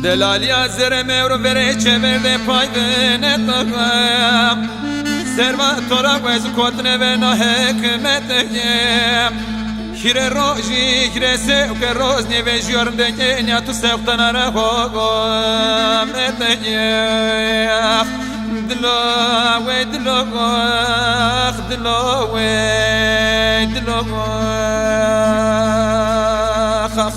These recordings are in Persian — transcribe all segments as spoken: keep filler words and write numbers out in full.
دلالیا زر مورو بره چه برده پای بینه تاقم سرما تورا ویز کتنه و نه حکمت خیره روزی خیره سو که روز نیویجور دنیا نیا تو سوختن را خوام اتنیا دلو وی دلو وخ دلو وی دلو وخ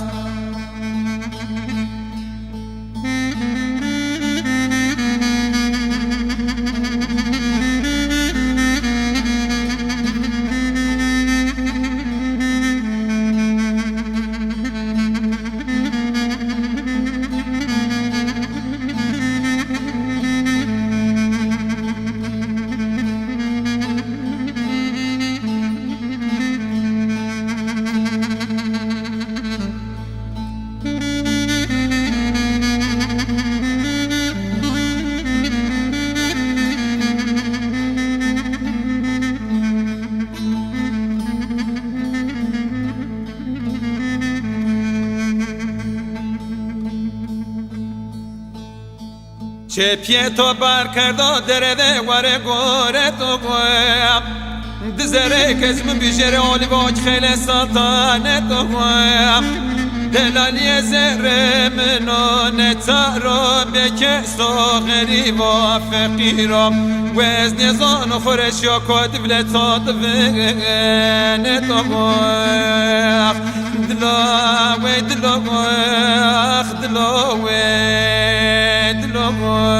چه پیه تو بر کرده درده وره گوره تو گویم دزره کزم بیجره آلی باک خیلی سلطانه تو گویم دلالی زره منو نتارو بکه ساغری و فقیرم وز نزان و خورش یا کد ولتا دوینه تو گویم دلاوی دلاوی دلاوی دلاوی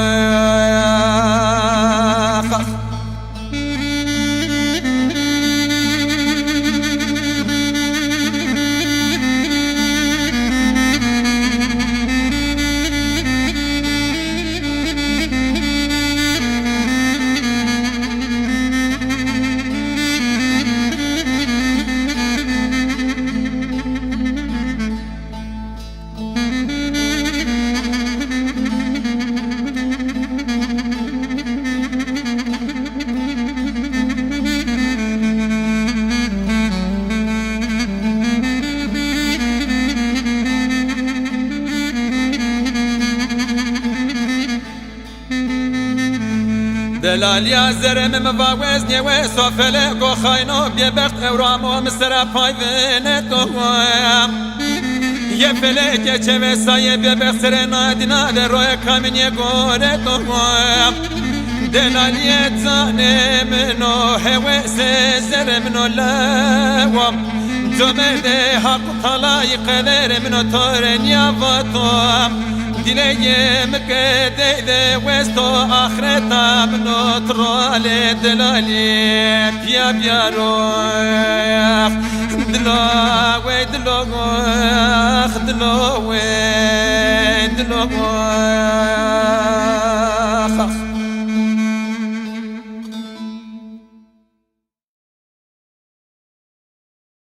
دلالیا زرم مواوز نیوه سافله گو خاینو بیبخت اورامو مستر پای وینه دوام یه فلکه چه وسایه بیبخت سر نادینا در روی کامینی گوره دوام دلالیه تانه منو هوس زرم نو لوام جو مرده حق طلای قدر منو تورنیا واتوام دلیم که دیده وستو آخرتا منو ترال دلالی بیا بیا رویخ دلاوی دلاوی دلاوی دلاوی